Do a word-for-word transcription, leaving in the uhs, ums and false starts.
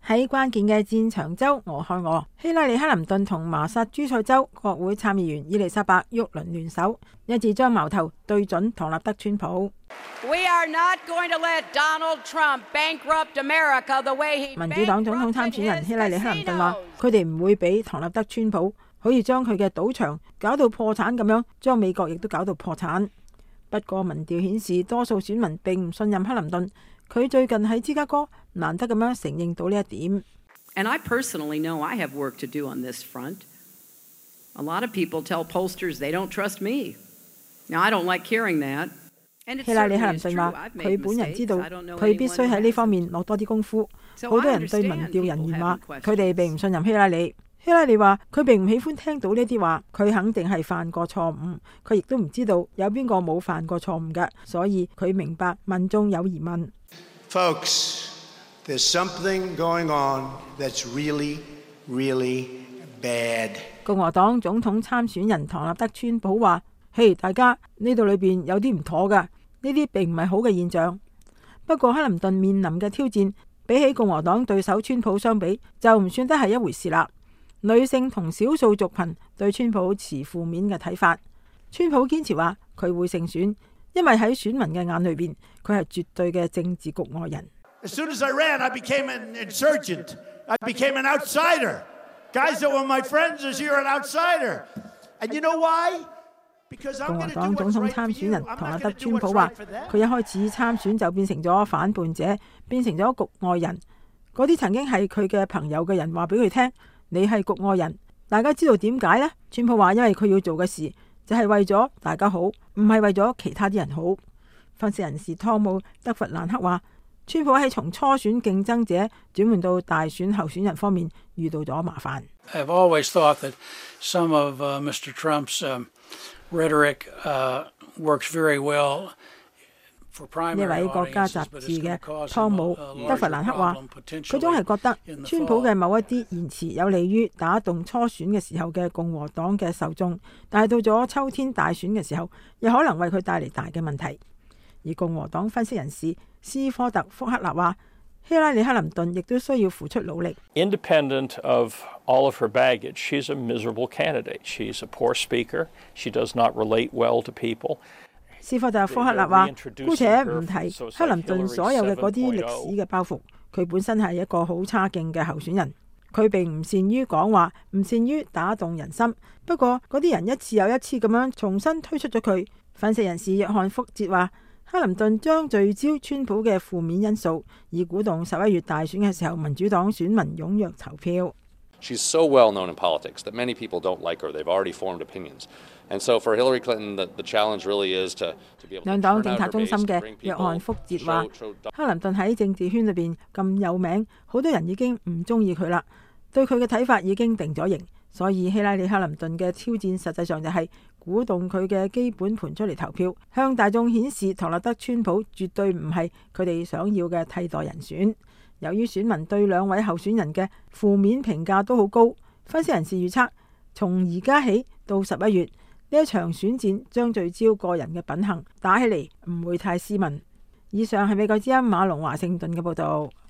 喺關鍵嘅戰場州俄亥俄，希拉里·克林頓同麻薩諸塞州國會參議員伊麗莎白·沃倫聯手，一致將矛頭對準唐納德·川普。民主黨總統參選人希拉里·克林頓話：佢哋唔會俾唐納德·川普可以將佢嘅賭場搞到破產咁樣，將美國亦都搞到破產。不過民調顯示，多數選民並唔信任克林頓。佢最近喺芝加哥難得咁樣承認到呢一點。 And I personally know I have work to do on this front. A lot of people tell pollsters they don't trust me. Now I don't like hearing that. 希拉里·克林頓話：佢本人知道佢必須喺呢方面落多啲功夫。好多人對民調人員話佢哋並唔信任希拉里。希拉里話佢並唔喜歡聽到呢啲話，佢肯定係犯過錯誤，佢亦都唔知道有邊個冇犯過錯誤嘅，所以佢明白民眾有疑問。 Folks, there's something going on that's really, really bad. 共和黨總統參選人唐納德·川普話：嘿，大家呢度裏邊有啲唔妥㗎，呢啲並唔係好嘅現象。不過克林頓面臨嘅挑戰，比起共和黨對手川普相比，就唔算得係一回事啦。女性同少數族群對川普持負面嘅睇法。川普堅持話佢會勝選，因為喺選民嘅眼裏邊，佢係絕對嘅政治局外人。 As soon as I ran, I became an insurgent. I became an outsider. Guys that were my friends this year, an outsider. And you know why? Because I'm 共和 going to 黨 do 總 what's 統 right 參 for 選 you. 人 I'm 唐納 not 德 going to do 川普 what's 話 right for them. 佢一開始參選就變成咗反叛者，變成咗局外人。嗰啲曾經係佢嘅朋友嘅人話俾佢聽：你係局外人。大家知道點解呢？川普話因為佢要做嘅事就係為咗大家好，唔係為咗其他啲人好。分析人士湯姆·德弗蘭克話：川普喺從初選競爭者轉換到大選候選人方面遇到咗麻煩。 I've always thought that some of uh, Mister Trump's um, rhetoric uh, works very well.呢位國家雜誌嘅湯姆·德弗蘭克話：佢總係覺得川普嘅某一啲言辭有利於打動初選嘅時候嘅共和黨嘅受眾，但係到咗秋天大選嘅時候，又可能為佢帶嚟大嘅問題。而共和黨分析人士斯科特·福克納話：希拉里·克林頓亦都需要付出努力。 Independent of all of her baggage, she's a miserable candidate. She's a poor speaker. She does not relate well to people. 斯科特·福克納話：姑且唔提克林頓所有嘅嗰啲歷史嘅包袱，佢本身係一個好差勁嘅候選人。佢並唔善於講話，唔善於打動人心。不過嗰啲人一次又一次咁樣重新推出咗佢。分析人士約翰·福哲話：克林頓將聚焦川普嘅負面因素，以鼓動十一月大選嘅時候民主黨選民踴躍投票。 She's so well known in politics that many people don't like her. They've already formed opinions. And so for Hillary Clinton, the, the challenge really is to, to be able to 兩黨政策中心嘅約翰福哲話：克林頓喺政治圈裏邊咁有名，好多人已經唔中意佢啦，對佢嘅睇法已經定咗型。所以希拉里·克林頓嘅挑戰實際上就係鼓動佢嘅基本盤出嚟投票，向大眾顯示唐納德·川普絕對唔係佢哋想要嘅替代人選。由於選民對兩位候選人嘅負面評價都好高，分析人士預測從而家起到十一月呢一場選戰將聚焦個人嘅品行，打起嚟唔會太斯文。以上係美國之音馬龍華盛頓嘅報道。